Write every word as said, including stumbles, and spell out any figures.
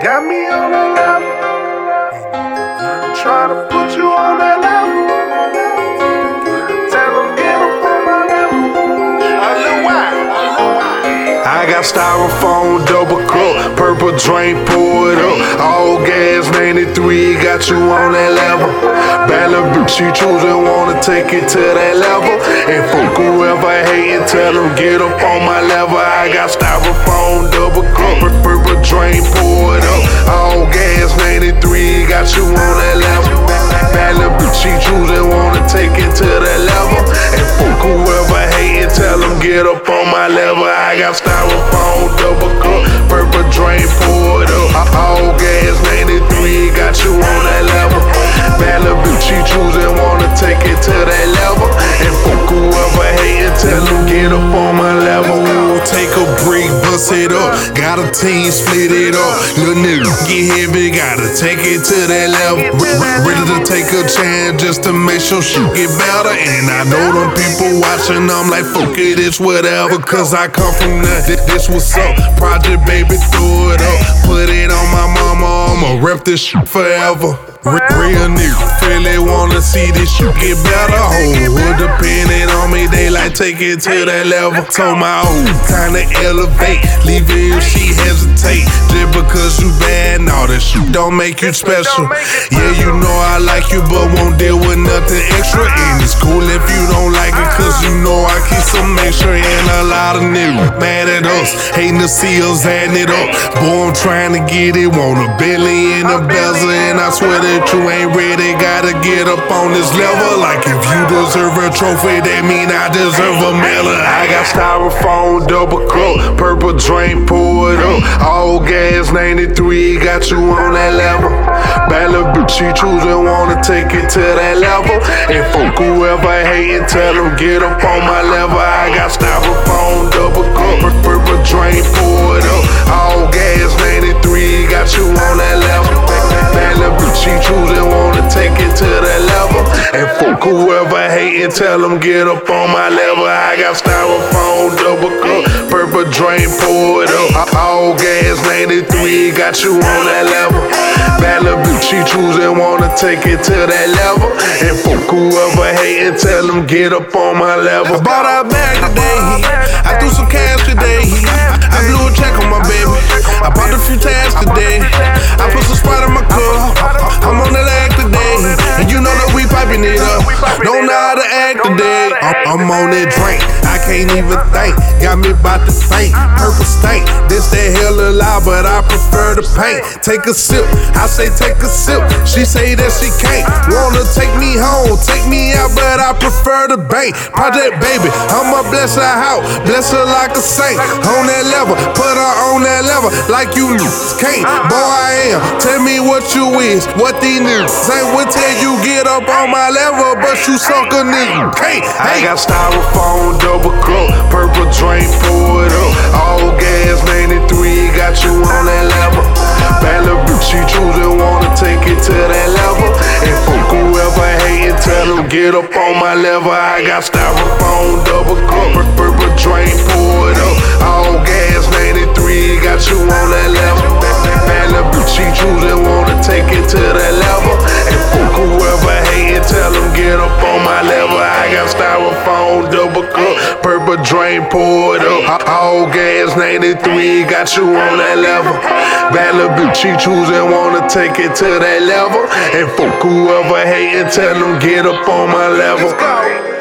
got me on that level. Try to put you on that level. Tell them get up on my level. A little while, a little while. I got styrofoam, double cup, purple drink, pour it up. All gas, ninety-three, got you on that level. Malibu, she choosing, wanna take it to that level. And fuck whoever hating, tell them get up on my level. I got styrofoam, double cup, purple drink, pour it up. All gas, ninety-three, got you on that level. Malibu, she choosing, wanna take it to that level. And fuck whoever hating, tell them get up on my level. I got styrofoam, double cup, purple drink, pour it up. All gas, ninety-three, got you on that level. Malibu, she choosing, wanna take it to that level. And fuck whoever hating, tell them get up on my level. Take a break, bust it up. Got a team, split it up. Little nigga get heavy, gotta take it to that level. Ready to take a chance just to make sure shit get better. And I know them people watching, I'm like, fuck it, it's whatever. Cause I come from nothing, this what's up. Project baby, throw it up. Put it on my mama, I'ma rep this shit forever. Real nigga, really wanna see this shit get better. Whole hood depending on me, they like take it to that level. Told my old kinda elevate, leave it if she hesitate. Just because you bad, nah, that shit don't make you special. Yeah, you know I like you, but won't deal with nothing extra. And it's cool if you don't like it, cause you know I keep some extra. And a lot of niggas mad at us, hating to see us adding it up. Boy, I'm trying to get it, want a billion in a bezel, and I swear that you ain't ready, gotta get up on this level. Like if you deserve a trophy, that mean I deserve a medal. I got styrofoam, double cup, purple drink, pour it up. All gas, ninety-three, got you on that level. Malibu, she choosing, wanna take it to that level. And fuck whoever hating, tell them get up on my level. I got styrofoam, double cup, purple drink, pour it up. All gas, ninety-three, got you on that level. Malibu, she choosing, wanna take it to that level. And fuck whoever hating, tell them get up on my level. I got styrofoam, double cup, purple drink, pour it up. All gas, ninety-three, got you on that level. Malibu, she choosing, wanna take it to that level. And fuck whoever hating, tell them get up on my level. I bought her a bag today, I threw some cash today. I blew a check on my baby, I bought a few tags today. I put some Sprite in my cup, I'm on the leg today. And you know that we piping it up, don't know how to act today. I'm, I'm on that drink, I can't even think. Got me about to faint, purple stank. This that hella loud, but I prefer the paint. Take a sip, I say take a sip. She say that she can't. Wanna take me home, take me out, but I prefer the bank. Project baby, I'ma bless her out, bless her like a saint. On that level, put her on that level, like you can't. Boy, I am, tell me what you is, what these niggas ain't will tell you get up on my level, but you suck a nigga can't. I got styrofoam, double cup, purple drink, pour it up. All gas, ninety-three, got you on that level. Malibu, she choosing, wanna take it to that level. And fuck whoever hating, tell them get up on my level. I got styrofoam, double cup, purple drink, pour it up. All gas, ninety-three, got you on that level. Malibu, she choosing, wanna take it to that level. And fuck whoever hating, tell them get up on my level. I got styrofoam, double cup, purple drain, pour it up. All gas, ninety-three, got you on that level. Malibu, she choosing, wanna take it to that level. And fuck whoever hating, tell them get up on my level.